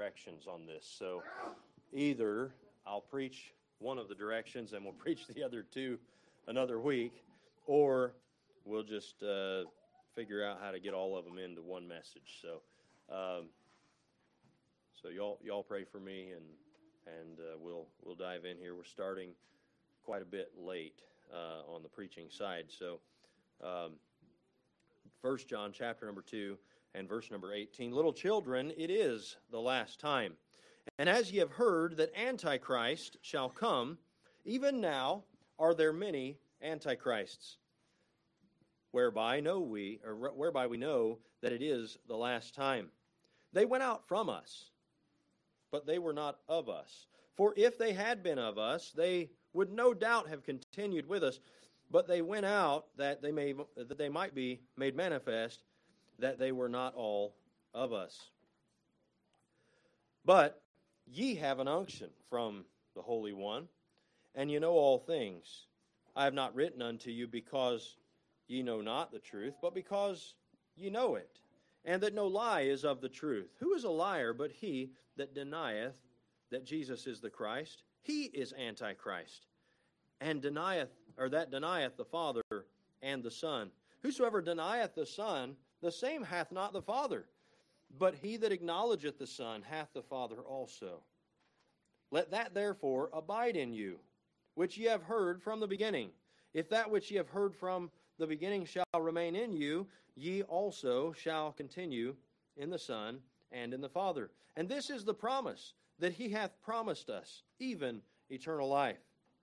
directions on this. So either I'll preach one of the directions and we'll preach the other two another week, or we'll just figure out how to get all of them into one message. So y'all pray for me, and we'll dive in here. We're starting quite a bit late on the preaching side. So 1 John chapter number 2 and verse number 18. Little children, it is the last time. And as ye have heard that Antichrist shall come, even now are there many Antichrists, whereby we know that it is the last time. They went out from us, but they were not of us. For if they had been of us, they would no doubt have continued with us. But they went out that they might be made manifest that they were not all of us. But ye have an unction from the Holy One, and ye know all things. I have not written unto you because ye know not the truth, but because ye know it, and that no lie is of the truth. Who is a liar but he that denieth that Jesus is the Christ? He is Antichrist, and denieth the Father and the Son. Whosoever denieth the Son, the same hath not the Father. But he that acknowledgeth the Son hath the Father also. Let that therefore abide in you, which ye have heard from the beginning. If that which ye have heard from the beginning shall remain in you, ye also shall continue in the Son and in the Father. And this is the promise, that he hath promised us, even eternal life.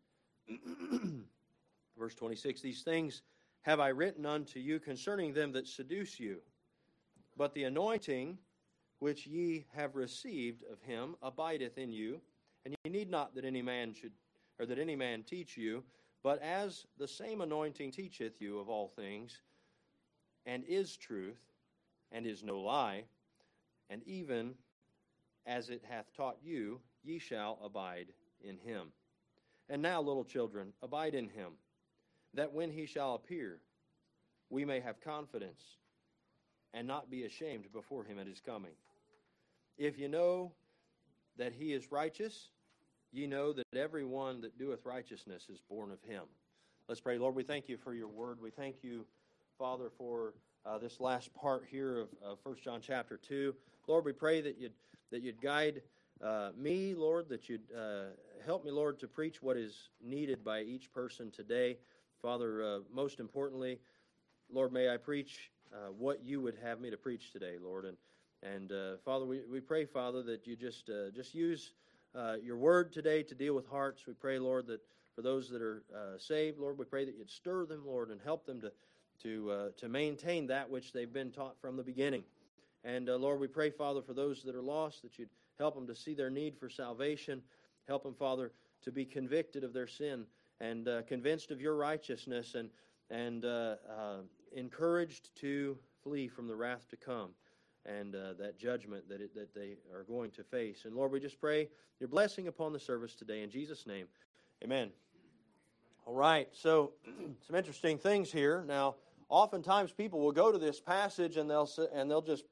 Verse 26, these things have I written unto you concerning them that seduce you. But the anointing which ye have received of him abideth in you, and ye need not that any man teach you, but as the same anointing teacheth you of all things, and is truth, and is no lie, and even as it hath taught you, ye shall abide in him. And now, little children, abide in him, that when he shall appear, we may have confidence, and not be ashamed before him at his coming. If you know that he is righteous, ye know that every one that doeth righteousness is born of him. Let's pray. Lord, we thank you for your word. We thank you, Father, for this last part here of 1 John chapter 2. Lord, we pray that you'd guide me, Lord, that you'd help me, Lord, to preach what is needed by each person today. Father, most importantly, Lord, may I preach what you would have me to preach today, Lord. And Father, we pray, Father, that you just use your word today to deal with hearts. We pray, Lord, that for those that are saved, Lord, we pray that you'd stir them, Lord, and help them to maintain that which they've been taught from the beginning. And Lord, we pray, Father, for those that are lost, that you'd help them to see their need for salvation. Help them, Father, to be convicted of their sin and convinced of your righteousness and encouraged to flee from the wrath to come and that judgment that they are going to face. And Lord, we just pray your blessing upon the service today in Jesus' name. Amen. All right, so some interesting things here. Now, oftentimes people will go to this passage and they'll just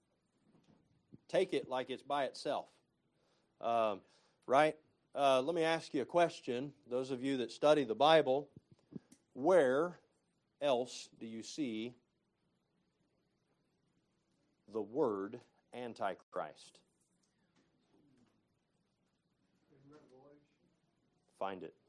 take it like it's by itself, right? Let me ask you a question. Those of you that study the Bible, where else do you see the word Antichrist? Find it.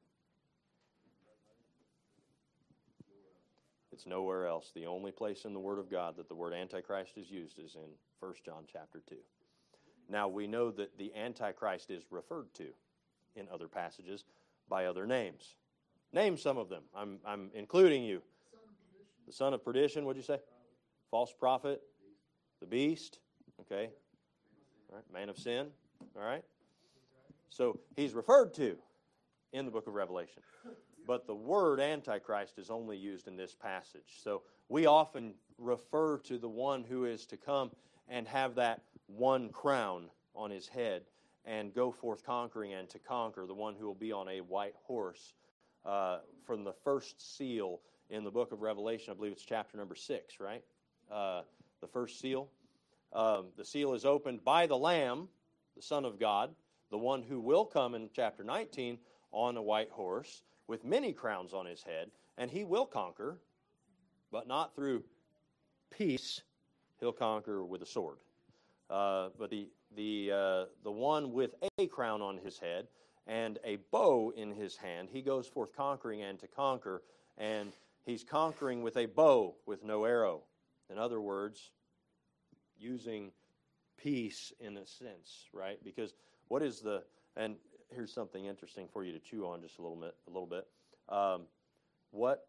It's nowhere else. The only place in the Word of God that the word Antichrist is used is in 1 John chapter 2. Now, we know that the Antichrist is referred to in other passages by other names. Name some of them. I'm including you. The son of perdition, what'd you say? False prophet. The beast. Okay. All right. Man of sin. All right. So he's referred to in the book of Revelation. But the word Antichrist is only used in this passage. So we often refer to the one who is to come and have that one crown on his head and go forth conquering and to conquer, the one who will be on a white horse. From the first seal in the book of Revelation, I believe it's chapter number 6, right? The first seal. The seal is opened by the Lamb, the Son of God, the one who will come in chapter 19 on a white horse with many crowns on his head, and he will conquer, but not through peace. He'll conquer with a sword. But the one with a crown on his head and a bow in his hand, he goes forth conquering and to conquer, and he's conquering with a bow with no arrow. In other words, using peace in a sense, right? Because what is and here's something interesting for you to chew on just a little bit. What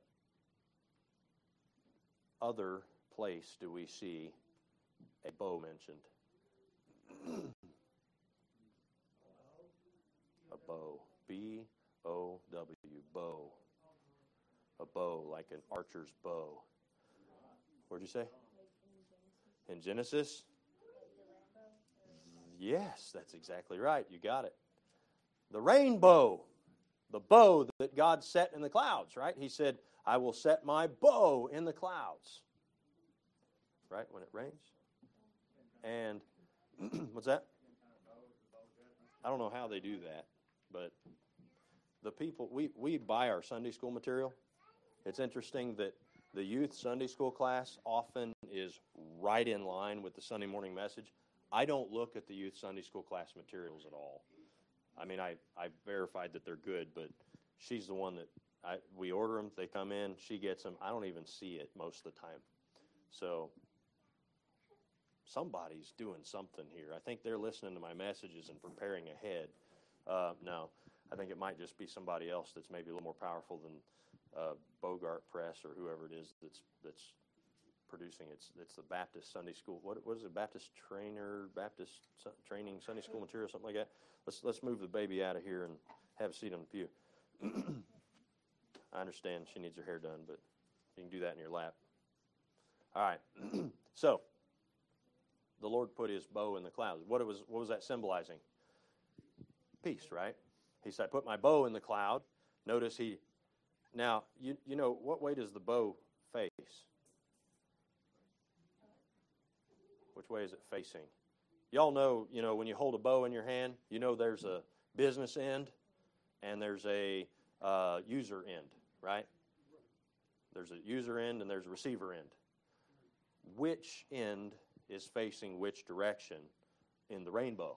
other place do we see a bow mentioned? A bow. B-O-W, bow. A bow, like an archer's bow. Where'd you say? In Genesis? Yes, that's exactly right. You got it. The rainbow. The bow that God set in the clouds, right? He said, I will set my bow in the clouds. Right, when it rains. And, what's that? I don't know how they do that, but the people, we buy our Sunday school material. It's interesting that the youth Sunday school class often is right in line with the Sunday morning message. I don't look at the youth Sunday school class materials at all. I mean, I verified that they're good, but she's the one that we order them. They come in. She gets them. I don't even see it most of the time. So somebody's doing something here. I think they're listening to my messages and preparing ahead. No, I think it might just be somebody else that's maybe a little more powerful than Bogart Press or whoever it is that's producing. It's the Baptist Sunday School. What is it? Baptist Training Sunday School material, something like that. Let's move the baby out of here and have a seat on the pew. I understand she needs her hair done, but you can do that in your lap. All right. So the Lord put his bow in the clouds. What was that symbolizing? Peace, right? He said, I put my bow in the cloud. Notice now, you know, what way does the bow face? Which way is it facing? Y'all know, when you hold a bow in your hand, there's a business end and there's a user end, right? There's a user end and there's a receiver end. Which end is facing which direction in the rainbow?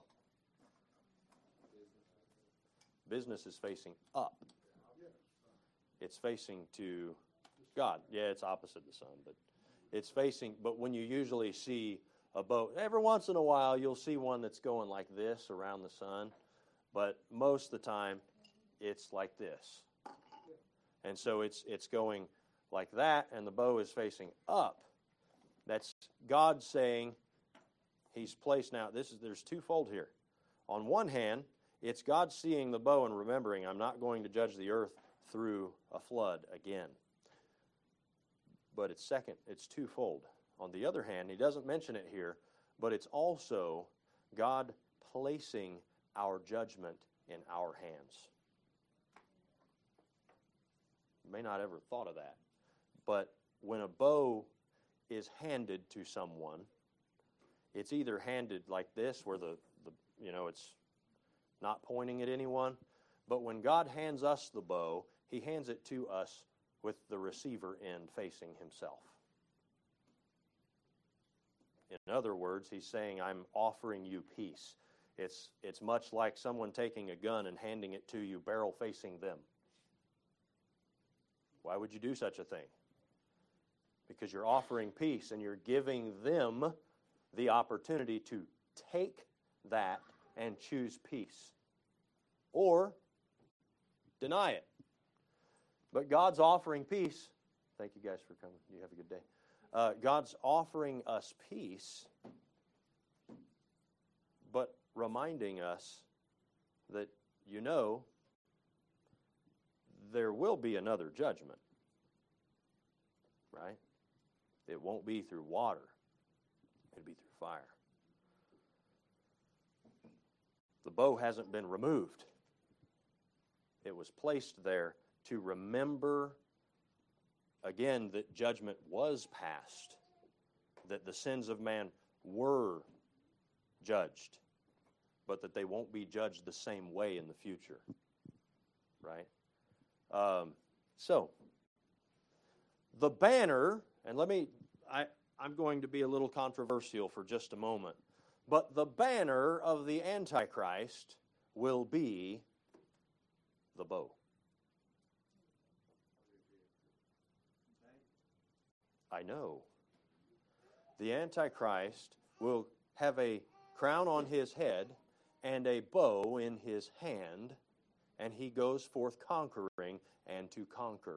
Business is facing up. It's facing to God. Yeah, it's opposite the sun, but it's facing. But when you usually see a boat, every once in a while you'll see one that's going like this around the sun, but most of the time it's like this. And so it's going like that, and the bow is facing up. That's God saying he's placed now. There's twofold here. On one hand, it's God seeing the bow and remembering, I'm not going to judge the earth through a flood again. But it's twofold. On the other hand, he doesn't mention it here, but it's also God placing our judgment in our hands. You may not ever thought of that, but when a bow is handed to someone, it's either handed like this, where it's not pointing at anyone, but when God hands us the bow, he hands it to us with the receiver end facing himself. In other words, he's saying, I'm offering you peace. It's much like someone taking a gun and handing it to you barrel facing them. Why would you do such a thing? Because you're offering peace and you're giving them the opportunity to take that and choose peace. Or deny it. But God's offering peace. Thank you guys for coming. You have a good day. God's offering us peace, but reminding us that, there will be another judgment. Right? It won't be through water. It'll be through fire. The bow hasn't been removed. It was placed there to remember, again, that judgment was passed, that the sins of man were judged, but that they won't be judged the same way in the future. Right? So, the banner, and I'm going to be a little controversial for just a moment, but the banner of the Antichrist will be the bow. I know. The Antichrist will have a crown on his head and a bow in his hand, and he goes forth conquering and to conquer.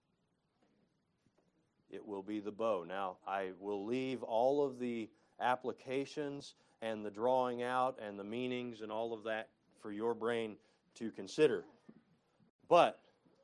It will be the bow. Now, I will leave all of the applications and the drawing out and the meanings and all of that for your brain to consider. But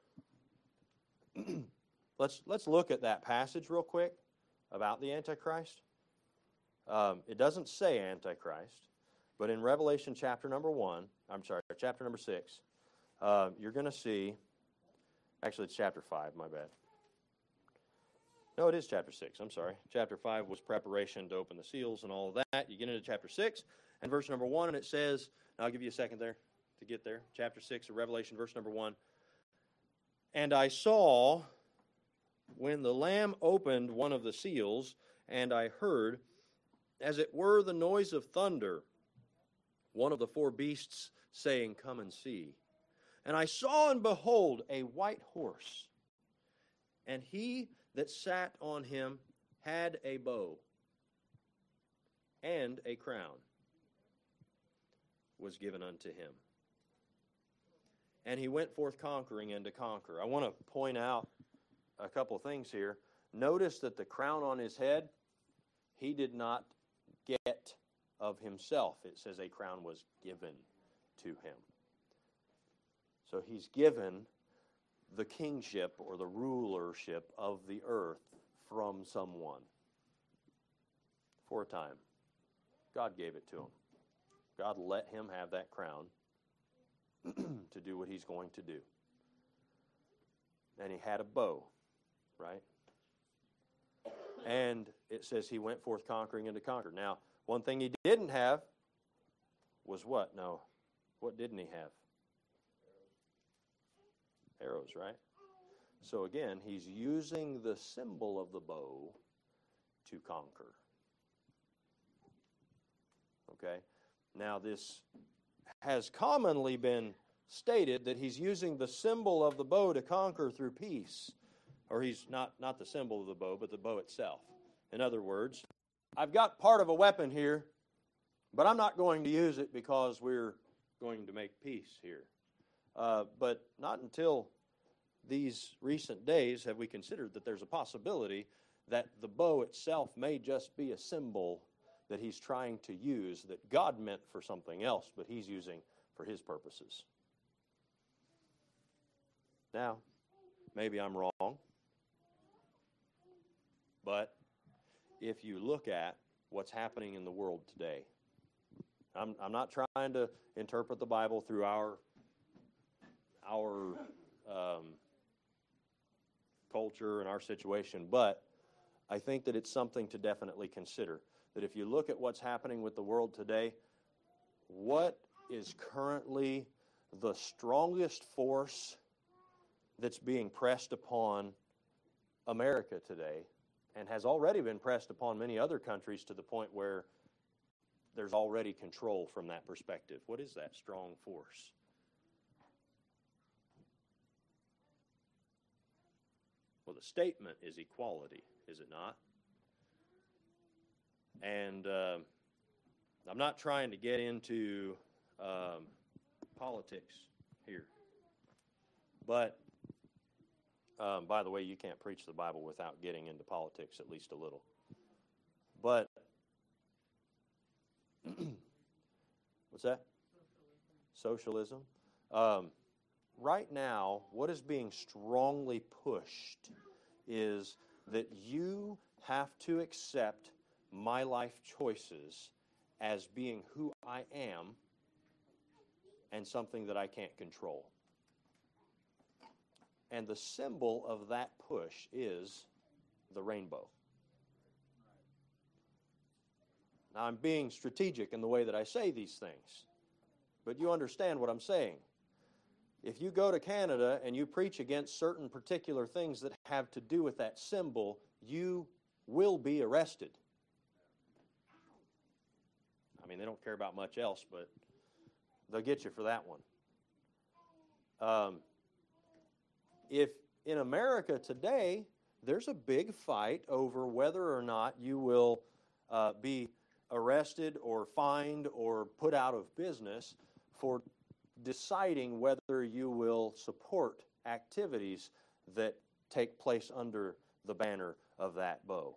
let's look at that passage real quick about the Antichrist. It doesn't say Antichrist, but in Revelation chapter number 6, you're going to see, actually it's chapter 5, my bad. No, it is chapter 6, I'm sorry. Chapter 5 was preparation to open the seals and all of that. You get into chapter 6 and verse number 1, and it says, I'll give you a second there to get there. Chapter 6 of Revelation, verse number 1. And I saw when the Lamb opened one of the seals, and I heard, as it were the noise of thunder, one of the four beasts saying, Come and see. And I saw and behold a white horse, and he that sat on him had a bow, and a crown was given unto him. And he went forth conquering and to conquer. I want to point out a couple things here. Notice that the crown on his head, he did not get of himself. It says a crown was given to him. So he's given the kingship or the rulership of the earth from someone for a time. God gave it to him. God let him have that crown to do what he's going to do. And he had a bow, right? And it says he went forth conquering and to conquer. Now, one thing he didn't have was what? No. What didn't he have? Arrows, right? So again, he's using the symbol of the bow to conquer. Okay? Now, this has commonly been stated that he's using the symbol of the bow to conquer through peace. Or he's not the symbol of the bow, but the bow itself. In other words, I've got part of a weapon here, but I'm not going to use it because we're going to make peace here. But not until these recent days have we considered that there's a possibility that the bow itself may just be a symbol that he's trying to use that God meant for something else, but he's using for his purposes. Now, maybe I'm wrong, but if you look at what's happening in the world today, I'm not trying to interpret the Bible through our culture and our situation, but I think that it's something to definitely consider. That if you look at what's happening with the world today, what is currently the strongest force that's being pressed upon America today and has already been pressed upon many other countries to the point where there's already control from that perspective? What is that strong force? Well, the statement is equality, is it not? And I'm not trying to get into politics here. But, by the way, you can't preach the Bible without getting into politics at least a little. But, what's that? Socialism. Right now, what is being strongly pushed is that you have to accept my life choices as being who I am and something that I can't control. And the symbol of that push is the rainbow. Now, I'm being strategic in the way that I say these things, but you understand what I'm saying. If you go to Canada and you preach against certain particular things that have to do with that symbol, you will be arrested. I mean, they don't care about much else, but they'll get you for that one. If in America today, there's a big fight over whether or not you will be arrested or fined or put out of business for deciding whether you will support activities that take place under the banner of that bow.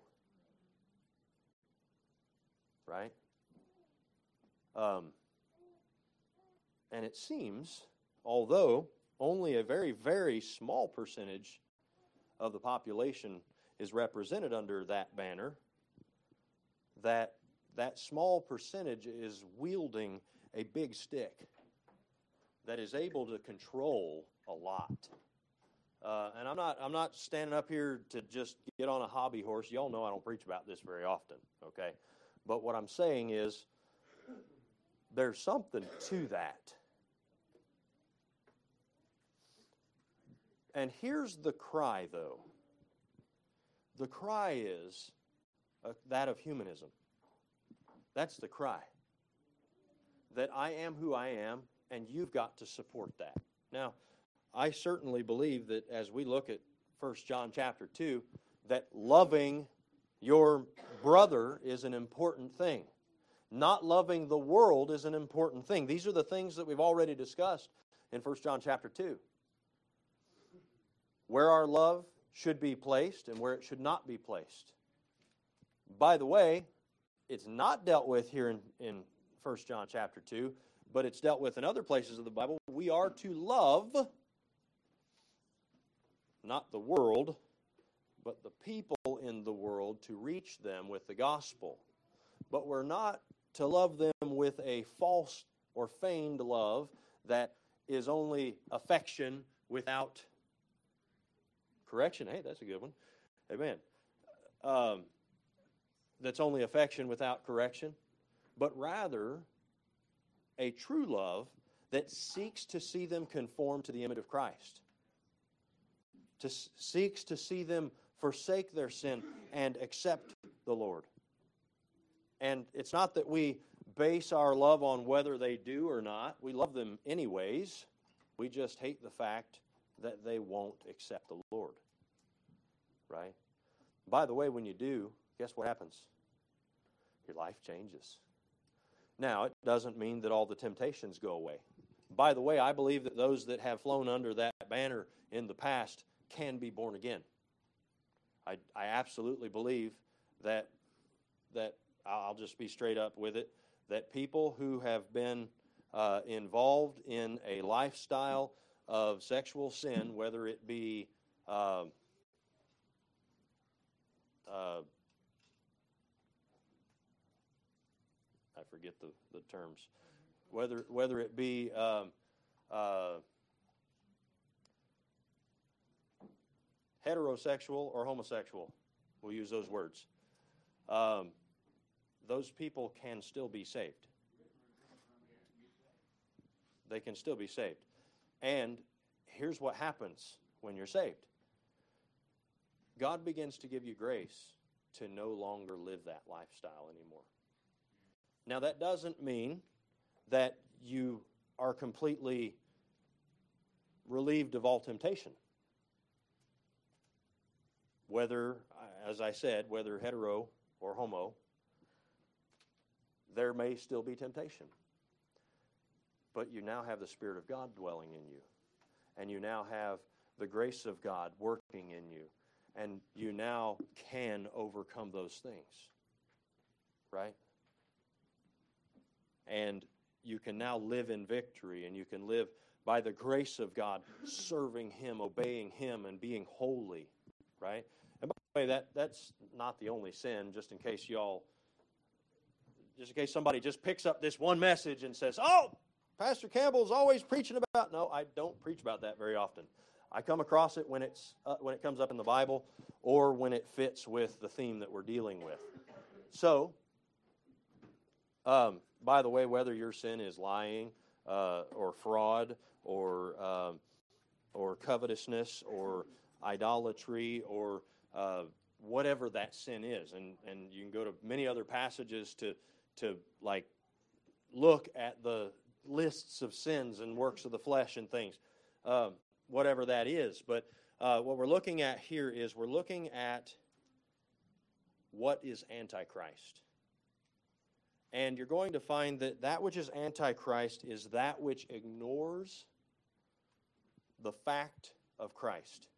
Right? And it seems, although only a very, very small percentage of the population is represented under that banner, that small percentage is wielding a big stick that is able to control a lot. And I'm not standing up here to just get on a hobby horse. Y'all know I don't preach about this very often, okay? But what I'm saying is there's something to that. And here's the cry, though. The cry is that of humanism. That's the cry. That I am who I am, and you've got to support that. Now, I certainly believe that as we look at 1 John chapter 2, that loving your brother is an important thing. Not loving the world is an important thing. These are the things that we've already discussed in 1 John chapter 2. Where our love should be placed and where it should not be placed. By the way, it's not dealt with here in 1 John chapter 2, but it's dealt with in other places of the Bible. We are to love, not the world, but the people in the world, to reach them with the gospel. But we're not to love them with a false or feigned love that is only affection without correction. Hey, that's a good one. Amen. That's only affection without correction, but rather a true love that seeks to see them conform to the image of Christ, seeks to see them forsake their sin and accept the Lord. And it's not that we base our love on whether they do or not. We love them anyways. We just hate the fact that they won't accept the Lord. Right? By the way, when you do, guess what happens? Your life changes. Now, it doesn't mean that all the temptations go away. By the way, I believe that those that have flown under that banner in the past can be born again. I absolutely believe that I'll just be straight up with it, that people who have been involved in a lifestyle of sexual sin, whether it be I forget the terms, whether it be heterosexual or homosexual, we'll use those words. Those people can still be saved. They can still be saved. And here's what happens when you're saved. God begins to give you grace to no longer live that lifestyle anymore. Now, that doesn't mean that you are completely relieved of all temptation. Whether, as I said, whether hetero or homo, there may still be temptation. But you now have the Spirit of God dwelling in you. And you now have the grace of God working in you. And you now can overcome those things. Right? And you can now live in victory, and you can live by the grace of God, serving Him, obeying Him, and being holy. Right? And by the way, that's not the only sin, just in case somebody just picks up this one message and says, oh, Pastor Campbell's always preaching about. No, I don't preach about that very often. I come across it when it comes up in the Bible or when it fits with the theme that we're dealing with. So, By the way, whether your sin is lying or fraud or covetousness or idolatry or whatever that sin is, and you can go to many other passages to like look at the lists of sins and works of the flesh and things, whatever that is. But what we're looking at here is we're looking at what is Antichrist. And you're going to find that that which is Antichrist is that which ignores the fact of Christ.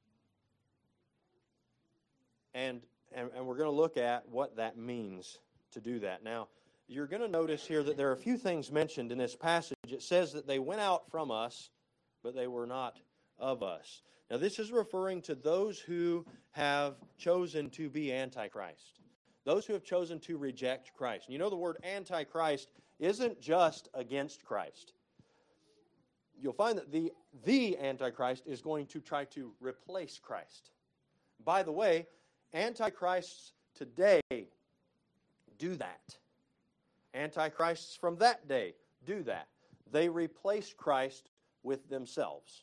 And we're going to look at what that means to do that. Now, you're going to notice here that there are a few things mentioned in this passage. It says that they went out from us, but they were not of us. Now, this is referring to those who have chosen to be Antichrist. Those who have chosen to reject Christ. And you know the word Antichrist isn't just against Christ. You'll find that the Antichrist is going to try to replace Christ. By the way, Antichrists today do that. Antichrists from that day do that. They replace Christ with themselves.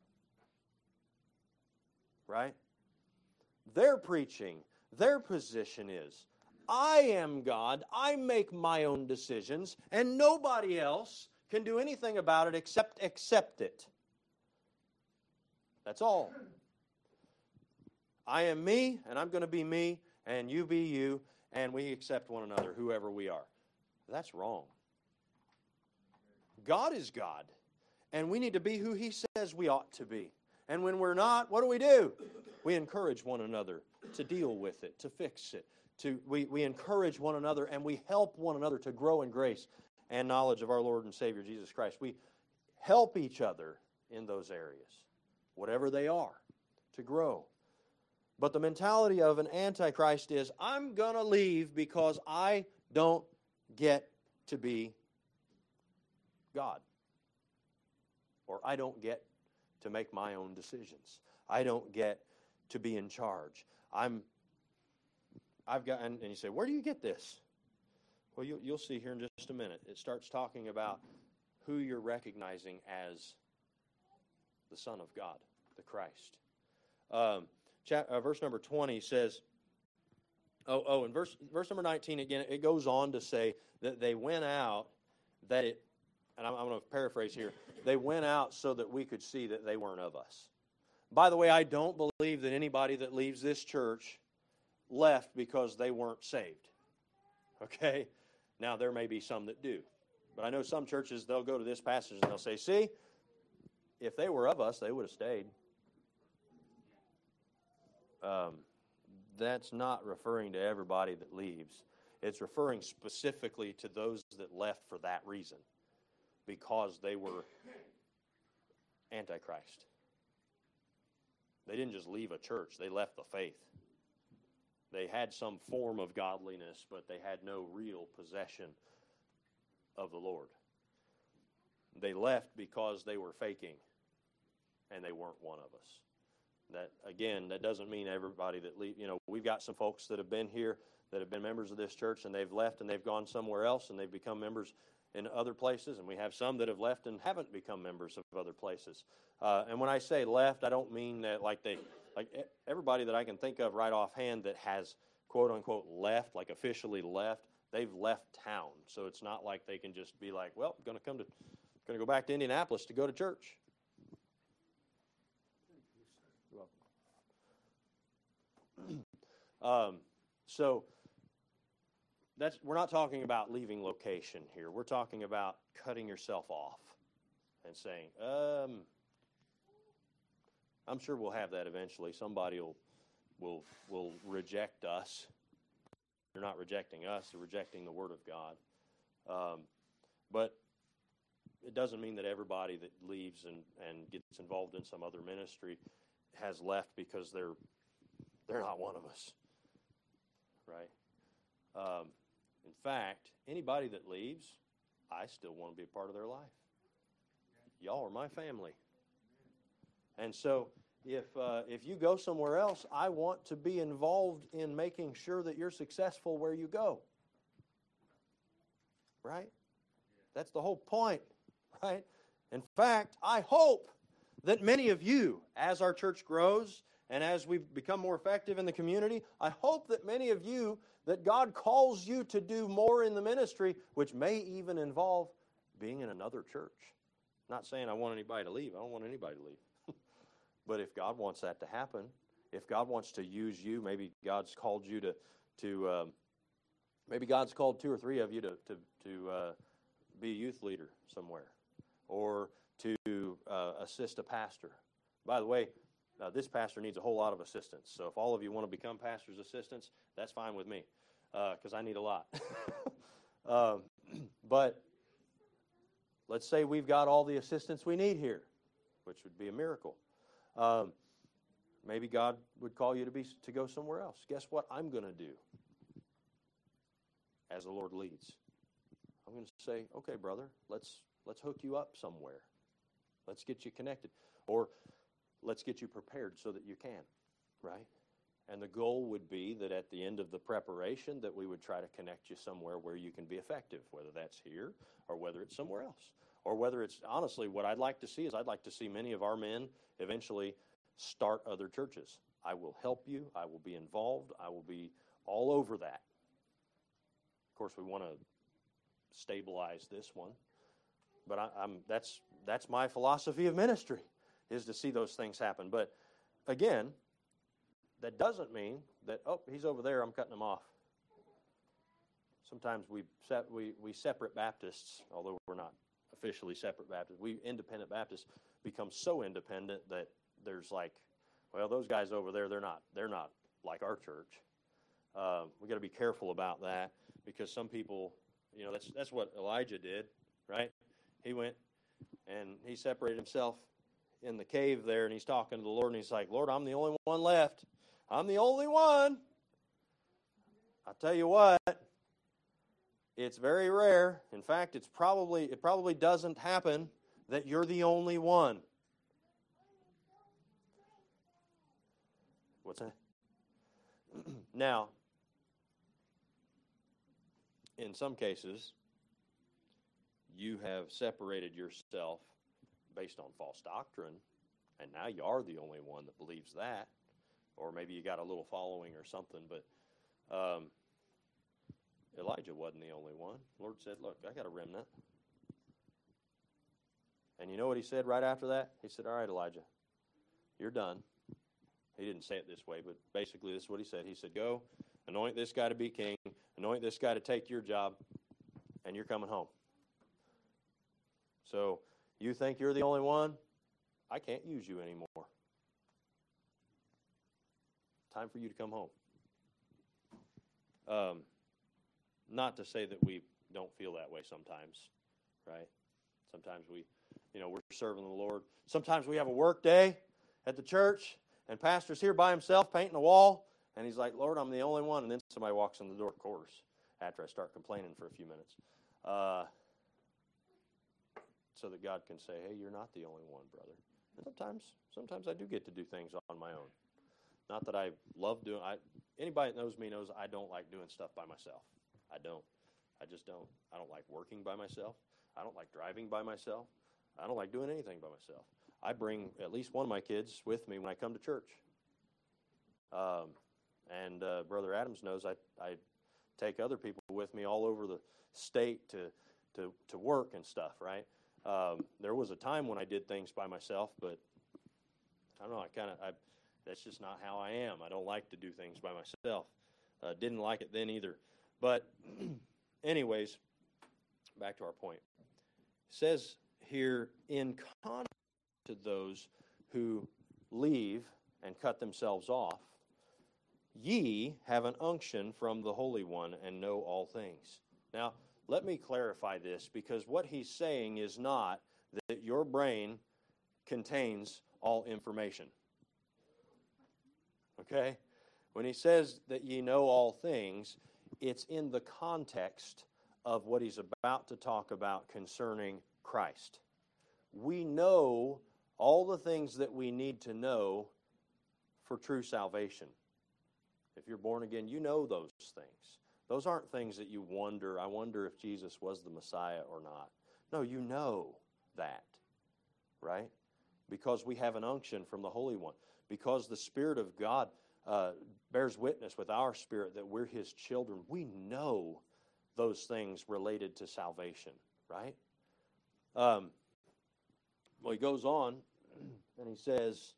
Right? Their preaching, their position is, I am God, I make my own decisions, and nobody else can do anything about it except accept it. That's all. I am me, and I'm going to be me, and you be you, and we accept one another, whoever we are. That's wrong. God is God, and we need to be who He says we ought to be. And when we're not, what do? We encourage one another to deal with it, to fix it. We encourage one another, and we help one another to grow in grace and knowledge of our Lord and Savior Jesus Christ. We help each other in those areas, whatever they are, to grow. But the mentality of an Antichrist is, I'm going to leave because I don't get to be God. Or I don't get to make my own decisions. I don't get to be in charge. I've got, and you say, where do you get this? Well, you'll see here in just a minute. It starts talking about who you're recognizing as the Son of God, the Christ. Verse number 20 says, and verse number 19, again, it goes on to say that they went out, and I'm going to paraphrase here, they went out so that we could see that they weren't of us. By the way, I don't believe that anybody that leaves this church left because they weren't saved. Okay? Now, there may be some that do. But I know some churches, they'll go to this passage and they'll say, see, if they were of us, they would have stayed. That's not referring to everybody that leaves. It's referring specifically to those that left for that reason, because they were Antichrist. They didn't just leave a church, they left the faith. They had some form of godliness, but they had no real possession of the Lord. They left because they were faking, and they weren't one of us. That doesn't mean everybody that leave. We've got some folks that have been here, that have been members of this church, and they've left and they've gone somewhere else, and they've become members in other places, and we have some that have left and haven't become members of other places. And when I say left, I don't mean that like everybody that I can think of right offhand that has quote unquote left, like officially left, they've left town. So it's not like they can just be like, well, going to go back to Indianapolis to go to church. So we're not talking about leaving location here. We're talking about cutting yourself off and saying, I'm sure we'll have that eventually. Somebody will reject us. They're not rejecting us, they're rejecting the Word of God. But it doesn't mean that everybody that leaves and gets involved in some other ministry has left because they're not one of us. Right? In fact, anybody that leaves, I still want to be a part of their life. Y'all are my family. And so if you go somewhere else, I want to be involved in making sure that you're successful where you go. right? That's the whole point, right? In fact, I hope that many of you, as our church grows and as we become more effective in the community, I hope that many of you, that God calls you to do more in the ministry, which may even involve being in another church. Not saying I want anybody to leave. I don't want anybody to leave. But if God wants that to happen, if God wants to use you, maybe God's called you to maybe God's called 2 or 3 of you to be a youth leader somewhere, or to assist a pastor. By the way, this pastor needs a whole lot of assistance. So if all of you want to become pastor's assistants, that's fine with me, because I need a lot. But let's say we've got all the assistance we need here, which would be a miracle. Maybe God would call you to go somewhere else. Guess what I'm going to do as the Lord leads? I'm going to say, okay, brother, let's hook you up somewhere. Let's get you connected. Or let's get you prepared so that you can, right? And the goal would be that at the end of the preparation that we would try to connect you somewhere where you can be effective, whether that's here or whether it's somewhere else. Or whether it's, honestly, what I'd like to see is I'd like to see many of our men eventually start other churches. I will help you. I will be involved. I will be all over that. Of course, we want to stabilize this one. But that's my philosophy of ministry, is to see those things happen. But again, that doesn't mean that, oh, he's over there, I'm cutting him off. Sometimes we separate Baptists, although we're not officially separate Baptists, we independent Baptists become so independent that there's like, well, those guys over there, they're not like our church. We got to be careful about that, because some people, that's what Elijah did, right? He went and he separated himself in the cave there, and he's talking to the Lord, and he's like, Lord, I'm the only one left. I'm the only one. I'll tell you what, it's very rare. In fact, it probably doesn't happen that you're the only one. What's that? Now, in some cases, you have separated yourself based on false doctrine, and now you are the only one that believes that. Or maybe you got a little following or something, but Elijah wasn't the only one. The Lord said, look, I got a remnant. And you know what he said right after that? He said, all right, Elijah, you're done. He didn't say it this way, but basically this is what he said. He said, go, anoint this guy to be king, anoint this guy to take your job, and you're coming home. So you think you're the only one? I can't use you anymore. Time for you to come home. Not to say that we don't feel that way sometimes, right? Sometimes we're serving the Lord. Sometimes we have a work day at the church, and pastor's here by himself painting a wall, and he's like, Lord, I'm the only one. And then somebody walks in the door, of course, after I start complaining for a few minutes. So that God can say, hey, you're not the only one, brother. And sometimes I do get to do things on my own. Not that I love doing. Anybody that knows me knows I don't like doing stuff by myself. I don't. I just don't. I don't like working by myself. I don't like driving by myself. I don't like doing anything by myself. I bring at least one of my kids with me when I come to church. And Brother Adams knows I take other people with me all over the state to work and stuff, right? There was a time when I did things by myself, but I don't know, that's just not how I am. I don't like to do things by myself. Didn't like it then either. But anyways, back to our point. It says here, in contrast to those who leave and cut themselves off, ye have an unction from the Holy One and know all things. Now, let me clarify this, because what he's saying is not that your brain contains all information. Okay? When he says that ye know all things, it's in the context of what he's about to talk about concerning Christ. We know all the things that we need to know for true salvation. If you're born again, you know those things. Those aren't things that you wonder, I wonder if Jesus was the Messiah or not. No, you know that, right? Because we have an unction from the Holy One. Because the Spirit of God bears witness with our spirit that we're His children. We know those things related to salvation, right? Well, he goes on and he says,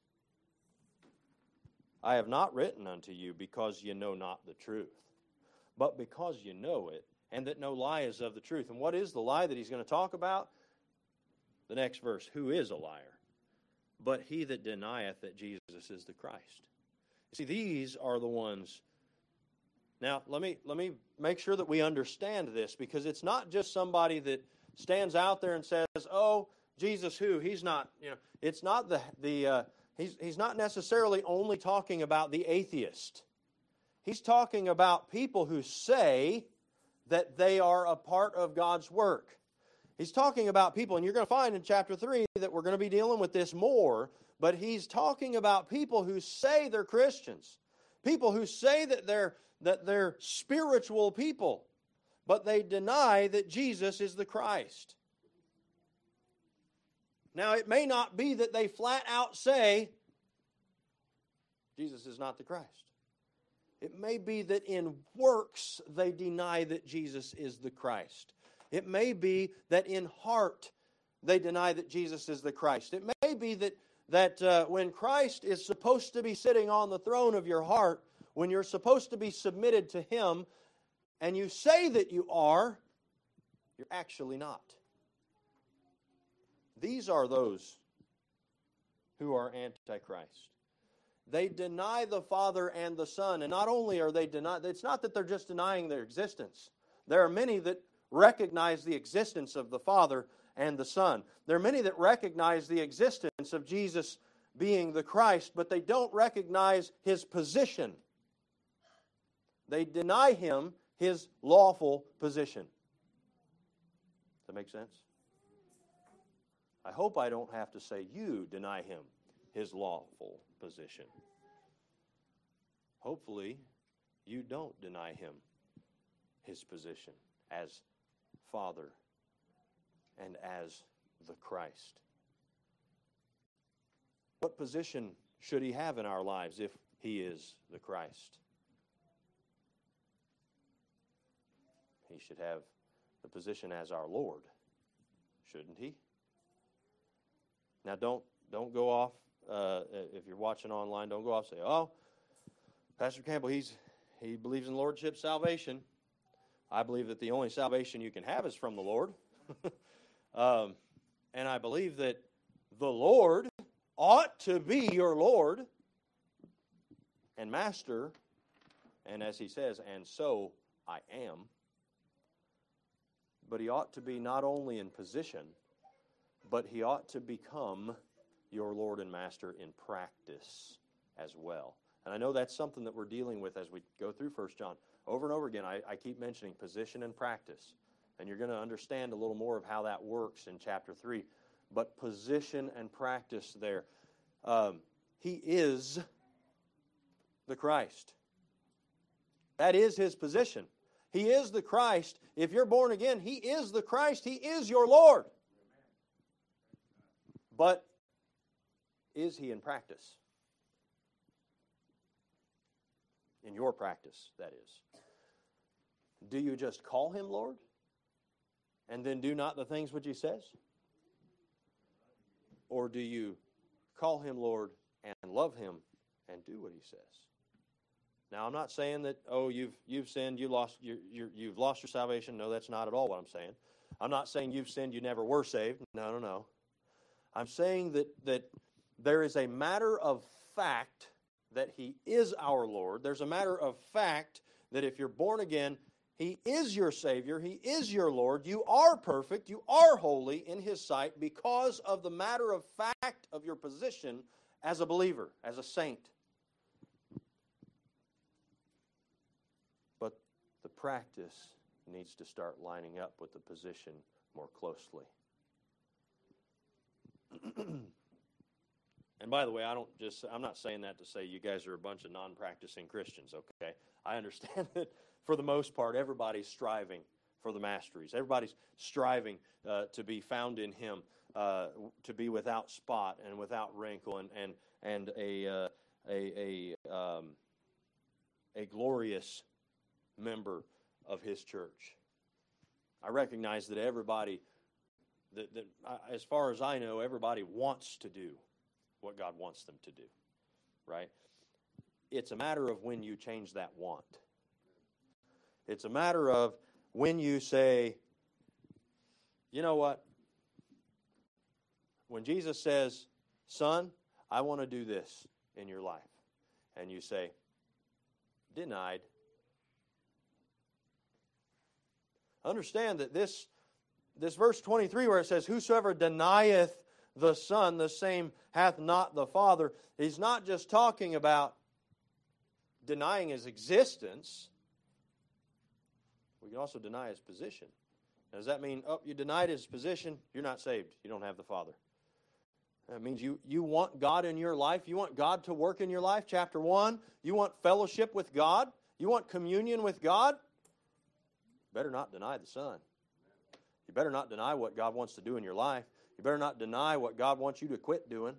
I have not written unto you because you know not the truth, but because you know it, and that no lie is of the truth. And what is the lie that he's going to talk about? The next verse, who is a liar? But he that denieth that Jesus is the Christ. See, these are the ones. Now, let me make sure that we understand this, because it's not just somebody that stands out there and says, "Oh, Jesus, who?" He's not. It's not he's not necessarily only talking about the atheist. He's talking about people who say that they are a part of God's work. He's talking about people, and you're going to find in chapter 3 that we're going to be dealing with this more, but he's talking about people who say they're Christians, people who say that they're spiritual people, but they deny that Jesus is the Christ. Now, it may not be that they flat out say Jesus is not the Christ. It may be that in works they deny that Jesus is the Christ. It may be that in heart they deny that Jesus is the Christ. It may be that when Christ is supposed to be sitting on the throne of your heart, when you're supposed to be submitted to Him, and you say that you are, you're actually not. These are those who are Antichrist. They deny the Father and the Son, and not only are they denying, it's not that they're just denying their existence. There are many that recognize the existence of the Father and the Son. There are many that recognize the existence of Jesus being the Christ, but they don't recognize His position. They deny Him His lawful position. Does that make sense? I hope I don't have to say you deny Him His lawful position. Hopefully, you don't deny Him His position as Father and as the Christ. What position should He have in our lives if He is the Christ? He should have the position as our Lord, shouldn't He? Now, don't go off, if you're watching online, don't go off and say, "Oh, Pastor Campbell, he believes in Lordship salvation." I believe that the only salvation you can have is from the Lord. And I believe that the Lord ought to be your Lord and Master, and as He says, and so I am. But He ought to be not only in position, but He ought to become your Lord and Master in practice as well. And I know that's something that we're dealing with as we go through 1 John. Over and over again, I keep mentioning position and practice. And you're going to understand a little more of how that works in chapter 3. But position and practice there. He is the Christ. That is His position. He is the Christ. If you're born again, He is the Christ. He is your Lord. But is He in practice? In your practice, that is. Do you just call Him Lord and then do not the things which He says? Or do you call Him Lord and love Him and do what He says? Now, I'm not saying that, oh, you've sinned, you've lost your salvation. No, that's not at all what I'm saying. I'm not saying you've sinned, you never were saved. No. I'm saying that there is a matter of fact that He is our Lord. There's a matter of fact that if you're born again, He is your Savior. He is your Lord. You are perfect. You are holy in His sight because of the matter of fact of your position as a believer, as a saint. But the practice needs to start lining up with the position more closely. And by the way, I'm not saying that to say you guys are a bunch of non-practicing Christians, okay? I understand that for the most part, everybody's striving for the masteries. Everybody's striving to be found in Him, to be without spot and without wrinkle, and a glorious member of His church. I recognize that everybody, as far as I know, everybody wants to do what God wants them to do, right? It's a matter of when you change that want. It's a matter of when you say, you know what? When Jesus says, son, I want to do this in your life, and you say, denied. Understand that this verse 23 where it says, whosoever denieth the Son, the same hath not the Father, he's not just talking about denying His existence. We can also deny His position. Now, does that mean, you denied His position, you're not saved, you don't have the Father? That means you want God in your life, you want God to work in your life, chapter 1, you want fellowship with God, you want communion with God, you better not deny the Son. You better not deny what God wants to do in your life. You better not deny what God wants you to quit doing.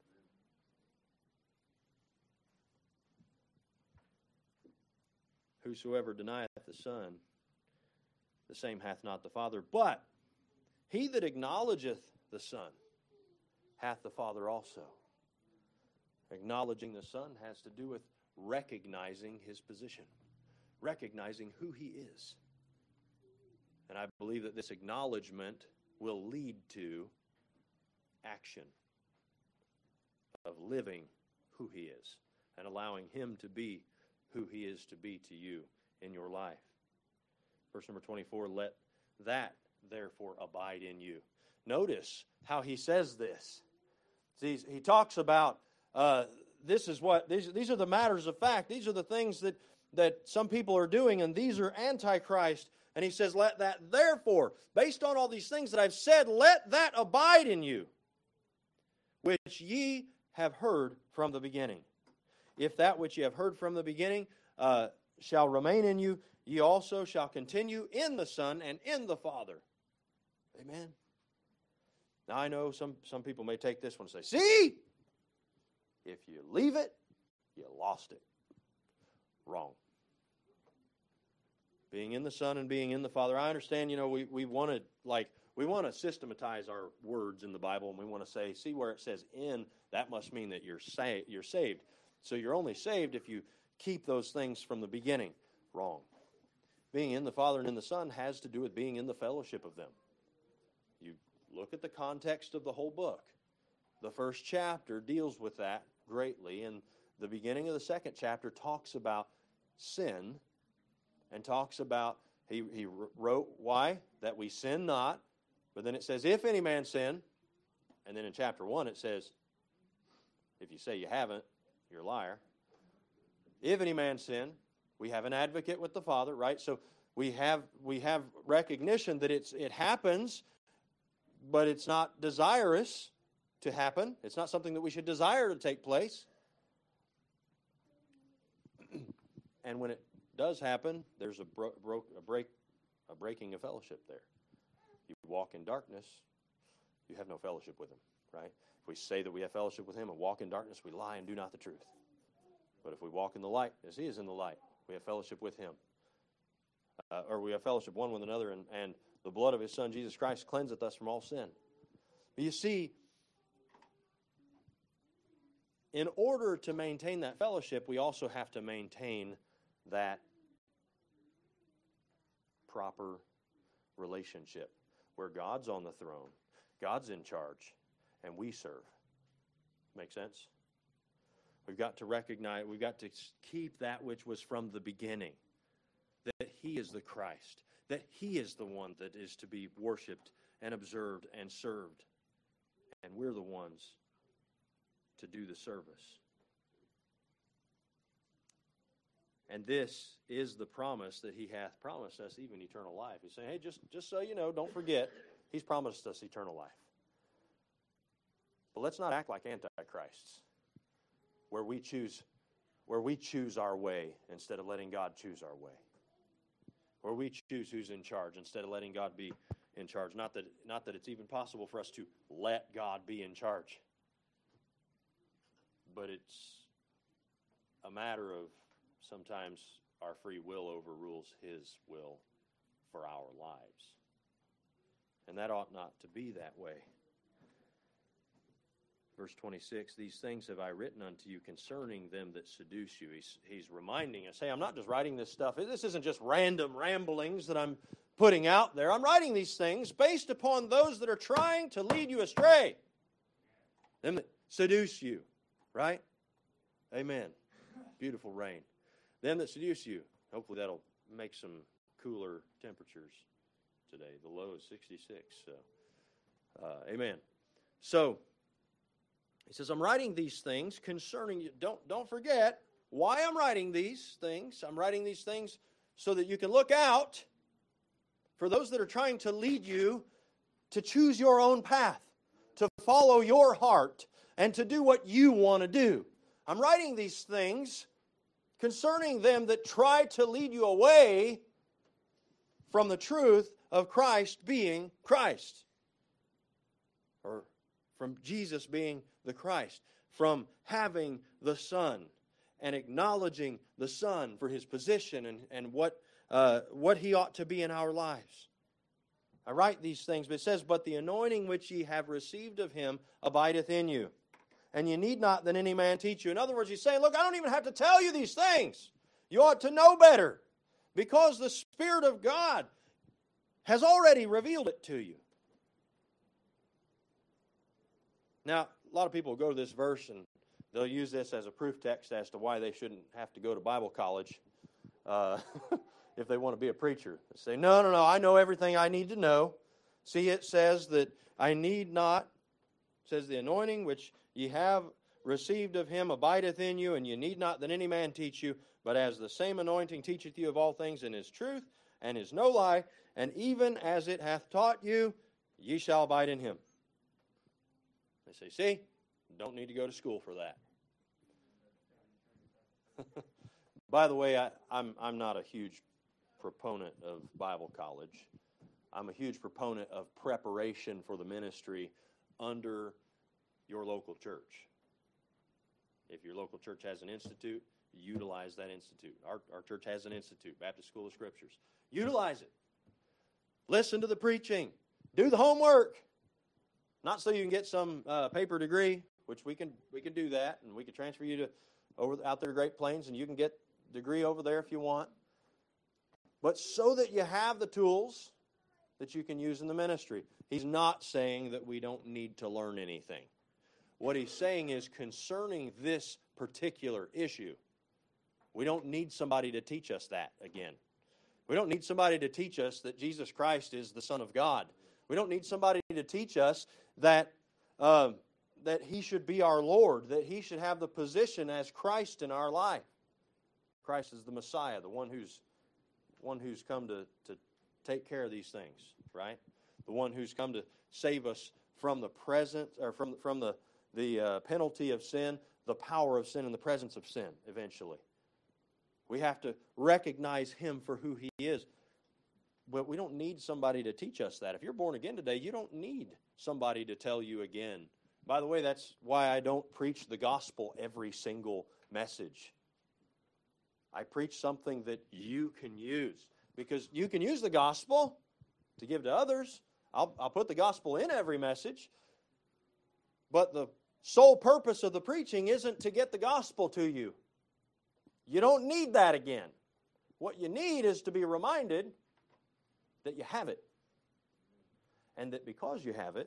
Whosoever denieth the Son, the same hath not the Father. But he that acknowledgeth the Son hath the Father also. Acknowledging the Son has to do with recognizing His position, recognizing who He is. And I believe that this acknowledgement will lead to action of living who He is and allowing Him to be who He is to be to you in your life. Verse number 24, let that therefore abide in you. Notice how he says this. He talks about these are the matters of fact. These are the things that some people are doing, and these are antichrist. And he says, let that therefore, based on all these things that I've said, let that abide in you, which ye have heard from the beginning. If that which ye have heard from the beginning shall remain in you, ye also shall continue in the Son and in the Father. Amen. Now I know some people may take this one and say, see, if you leave it, you lost it. Wrong. Being in the Son and being in the Father. I understand, we want to systematize our words in the Bible, and we want to say, see where it says in, that must mean that you're saved. So you're only saved if you keep those things from the beginning. Wrong. Being in the Father and in the Son has to do with being in the fellowship of them. You look at the context of the whole book. The first chapter deals with that greatly, and the beginning of the second chapter talks about sin, and talks about, he wrote, why? That we sin not. But then it says, if any man sin. And then in chapter 1 it says, if you say you haven't, you're a liar. If any man sin, we have an advocate with the Father, right? So we have recognition that it happens, but it's not desirous to happen. It's not something that we should desire to take place. And when it does happen, there's a breaking of fellowship there. You walk in darkness, you have no fellowship with Him, right? If we say that we have fellowship with Him and walk in darkness, we lie and do not the truth. But if we walk in the light, as He is in the light, we have fellowship with Him. Or we have fellowship one with another, and the blood of His Son, Jesus Christ, cleanseth us from all sin. But you see, in order to maintain that fellowship, we also have to maintain that proper relationship where God's on the throne, God's in charge, and we serve. Make sense? We've got to recognize, we've got to keep that which was from the beginning, that He is the Christ, that He is the one that is to be worshiped and observed and served, and we're the ones to do the service. And this is the promise that He hath promised us, even eternal life. He's saying, hey, just so you know, don't forget, He's promised us eternal life. But let's not act like antichrists, where we choose our way instead of letting God choose our way. where we choose who's in charge instead of letting God be in charge. Not that it's even possible for us to let God be in charge, but it's a matter of sometimes our free will overrules His will for our lives. And that ought not to be that way. Verse 26, these things have I written unto you concerning them that seduce you. He's reminding us, hey, I'm not just writing this stuff. This isn't just random ramblings that I'm putting out there. I'm writing these things based upon those that are trying to lead you astray. Them that seduce you, right? Amen. Beautiful rain. Them that seduce you. Hopefully that'll make some cooler temperatures today. The low is 66. So, amen. So, he says, I'm writing these things concerning you. Don't forget why I'm writing these things. I'm writing these things so that you can look out for those that are trying to lead you to choose your own path, to follow your heart, and to do what you want to do. I'm writing these things concerning them that try to lead you away from the truth of Christ being Christ, or from Jesus being the Christ, from having the Son and acknowledging the Son for His position and what He ought to be in our lives. I write these things, but it says, but the anointing which ye have received of Him abideth in you, and ye need not that any man teach you. In other words, he's saying, look, I don't even have to tell you these things. You ought to know better, because the Spirit of God has already revealed it to you. Now, a lot of people go to this verse and they'll use this as a proof text as to why they shouldn't have to go to Bible college if they want to be a preacher. They say, no, I know everything I need to know. See, it says that I need not, it says the anointing which ye have received of Him abideth in you, and ye need not that any man teach you, but as the same anointing teacheth you of all things and is truth and is no lie, and even as it hath taught you, ye shall abide in Him. They say, see, don't need to go to school for that. By the way, I'm not a huge proponent of Bible college. I'm a huge proponent of preparation for the ministry under your local church. If your local church has an institute, utilize that institute. Our church has an institute, Baptist School of Scriptures. Utilize it. Listen to the preaching. Do the homework. Not so you can get some paper degree, which we can do that, and we can transfer you to out there to Great Plains, and you can get a degree over there if you want. But so that you have the tools that you can use in the ministry. He's not saying that we don't need to learn anything. What he's saying is concerning this particular issue, we don't need somebody to teach us that again. We don't need somebody to teach us that Jesus Christ is the Son of God. We don't need somebody to teach us that He should be our Lord, that He should have the position as Christ in our life. Christ is the Messiah, the one who's come to take care of these things, right? The one who's come to save us from the present, or from the penalty of sin, the power of sin, and the presence of sin eventually. We have to recognize Him for who He is. But we don't need somebody to teach us that. If you're born again today, you don't need somebody to tell you again. By the way, that's why I don't preach the gospel every single message. I preach something that you can use. Because you can use the gospel to give to others. I'll put the gospel in every message. But the sole purpose of the preaching isn't to get the gospel to you. You don't need that again. What you need is to be reminded that you have it. And that because you have it,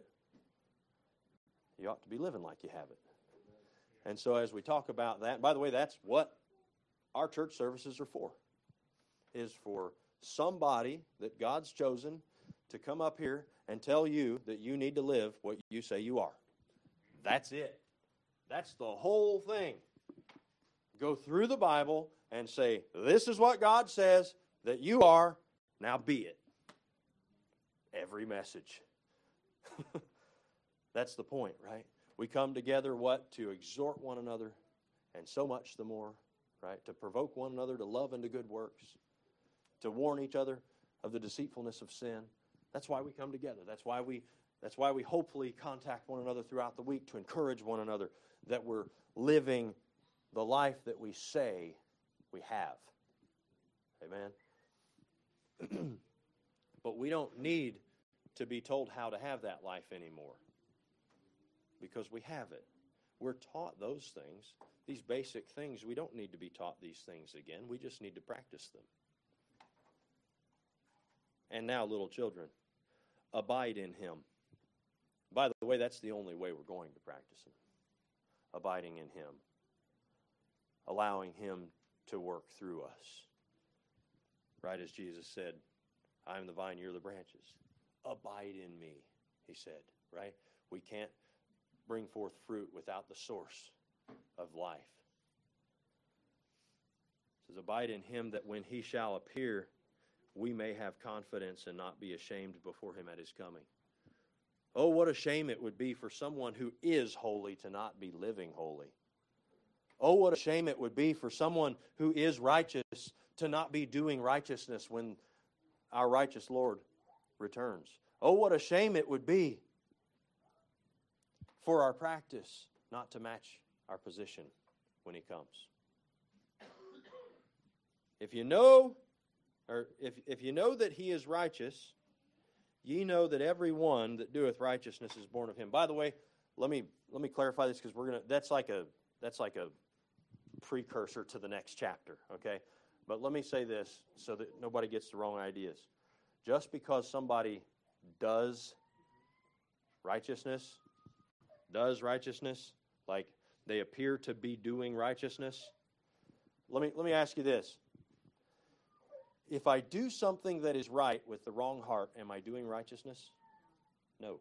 you ought to be living like you have it. And so as we talk about that, by the way, that's what our church services are for. Is for somebody that God's chosen to come up here and tell you that you need to live what you say you are. That's it. That's the whole thing. Go through the Bible and say, this is what God says that you are, now be it. Every message. That's the point, right? We come together, what? To exhort one another, and so much the more, right? To provoke one another to love and to good works, to warn each other of the deceitfulness of sin. That's why we come together. That's why we hopefully contact one another throughout the week to encourage one another that we're living the life that we say we have. Amen? But we don't need to be told how to have that life anymore, because we have it. We're taught those things, these basic things. We don't need to be taught these things again. We just need to practice them. And now, little children, abide in Him. By the way, that's the only way we're going to practice Him. Abiding in Him. Allowing Him to work through us. Right as Jesus said, I am the vine, you're the branches. Abide in me, He said. Right? We can't bring forth fruit without the source of life. It says, abide in Him, that when He shall appear, we may have confidence and not be ashamed before Him at His coming. Oh, what a shame it would be for someone who is holy to not be living holy. Oh, what a shame it would be for someone who is righteous to not be doing righteousness when our righteous Lord returns. Oh, what a shame it would be for our practice not to match our position when He comes. If you know that He is righteous, ye know that every one that doeth righteousness is born of Him. By the way, let me clarify this, because that's like a precursor to the next chapter, okay? But let me say this so that nobody gets the wrong ideas. Just because somebody does righteousness, like they appear to be doing righteousness, let me ask you this. If I do something that is right with the wrong heart, am I doing righteousness? No.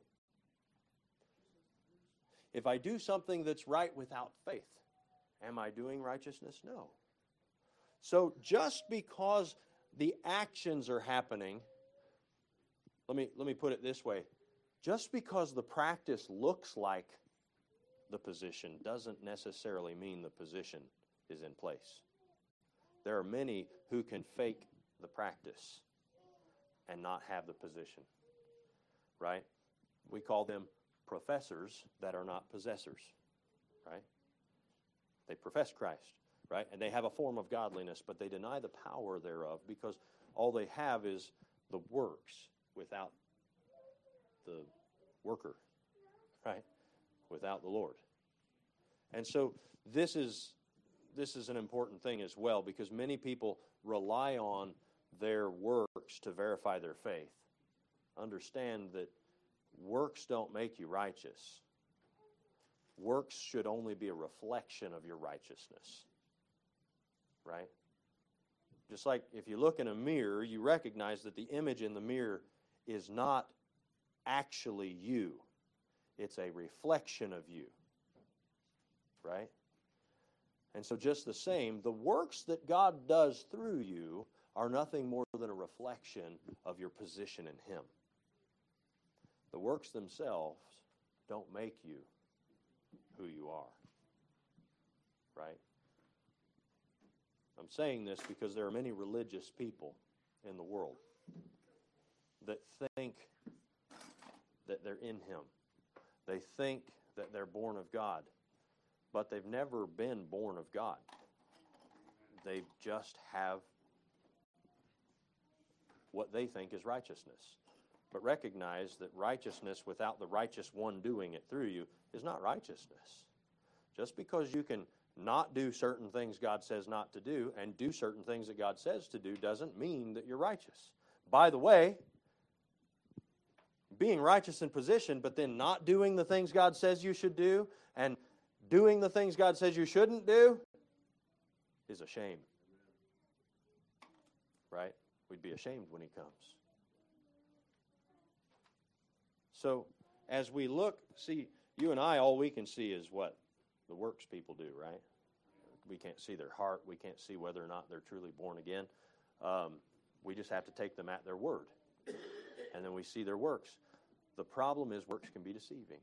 If I do something that's right without faith, am I doing righteousness? No. So just because the actions are happening, let me put it this way. Just because the practice looks like the position doesn't necessarily mean the position is in place. There are many who can fake the practice and not have the position, right? We call them professors that are not possessors, right? They profess Christ, right? And they have a form of godliness, but they deny the power thereof, because all they have is the works without the worker, right? Without the Lord. And so this is an important thing as well, because many people rely on their works to verify their faith. Understand that works don't make you righteous. Works should only be a reflection of your righteousness. Right? Just like if you look in a mirror, you recognize that the image in the mirror is not actually you. It's a reflection of you. Right? And so just the same, the works that God does through you are nothing more than a reflection of your position in Him. The works themselves don't make you who you are. Right? I'm saying this because there are many religious people in the world that think that they're in Him. They think that they're born of God, but they've never been born of God. They just have what they think is righteousness. But recognize that righteousness without the righteous one doing it through you is not righteousness. Just because you can not do certain things God says not to do and do certain things that God says to do doesn't mean that you're righteous. By the way, being righteous in position but then not doing the things God says you should do and doing the things God says you shouldn't do is a shame. Right? We'd be ashamed when He comes. So, as we look, see, you and I, all we can see is what the works people do, right? We can't see their heart. We can't see whether or not they're truly born again. We just have to take them at their word. And then we see their works. The problem is works can be deceiving.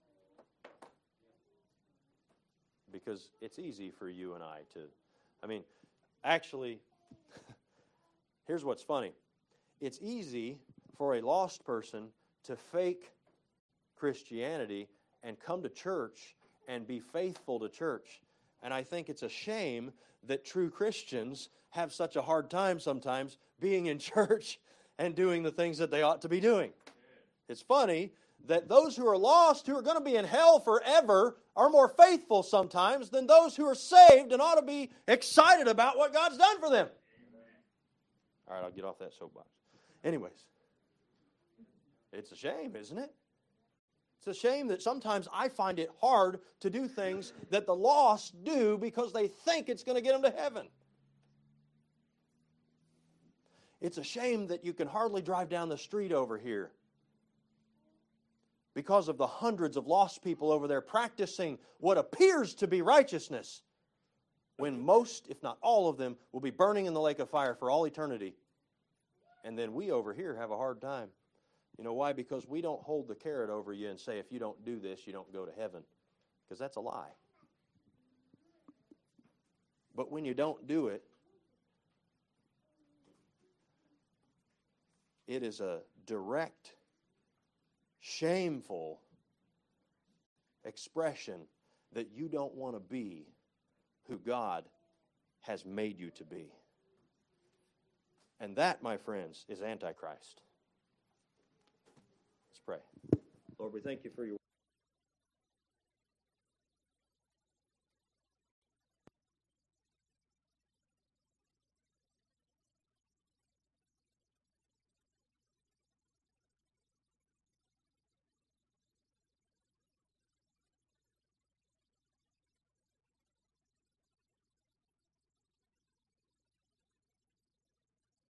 Because it's easy for you and I to, actually, Here's what's funny. It's easy for a lost person to fake Christianity and come to church and be faithful to church. And I think it's a shame that true Christians have such a hard time sometimes being in church and doing the things that they ought to be doing. It's funny that those who are lost, who are going to be in hell forever, are more faithful sometimes than those who are saved and ought to be excited about what God's done for them. All right, I'll get off that soapbox. Anyways, it's a shame, isn't it? It's a shame that sometimes I find it hard to do things that the lost do because they think it's going to get them to heaven. It's a shame that you can hardly drive down the street over here because of the hundreds of lost people over there practicing what appears to be righteousness, when most, if not all of them, will be burning in the lake of fire for all eternity. And then we over here have a hard time. You know why? Because we don't hold the carrot over you and say, if you don't do this, you don't go to heaven. Because that's a lie. But when you don't do it, it is a direct, shameful expression that you don't want to be who God has made you to be. And that, my friends, is Antichrist. Let's pray. Lord, we thank you for your